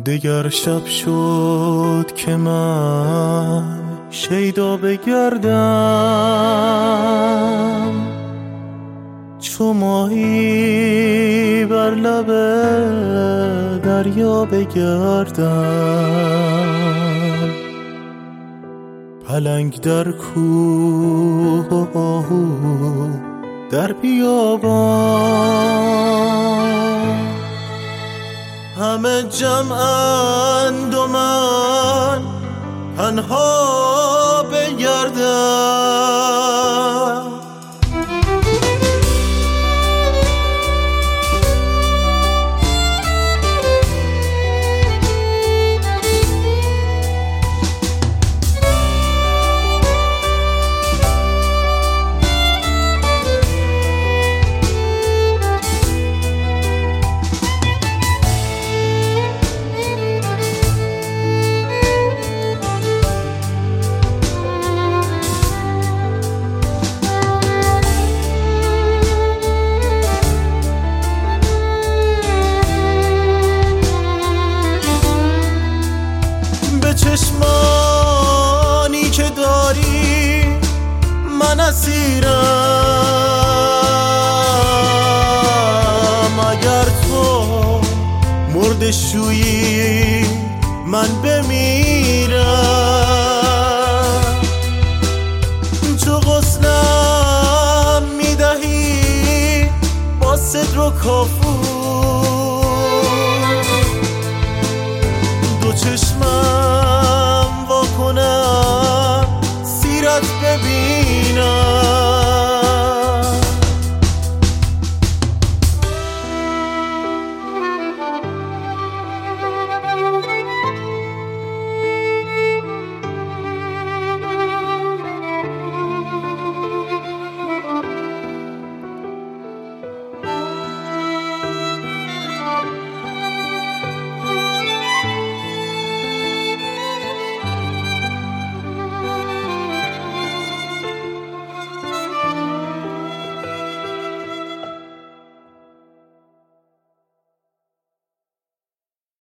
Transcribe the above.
دگر شب شد که من شیدا بگردم، چو ماهی بر لب دریا بگردم. پلنگ در کوه و آهو در بیابان، همه جمعند و من تنها بگردم. چشمانی که داری من اسیرم، اگر تو مرد شویی من بمیرم. چو غسلم میدهی با صدر و کافور، دو چشمم وا کنم سیرت ببین.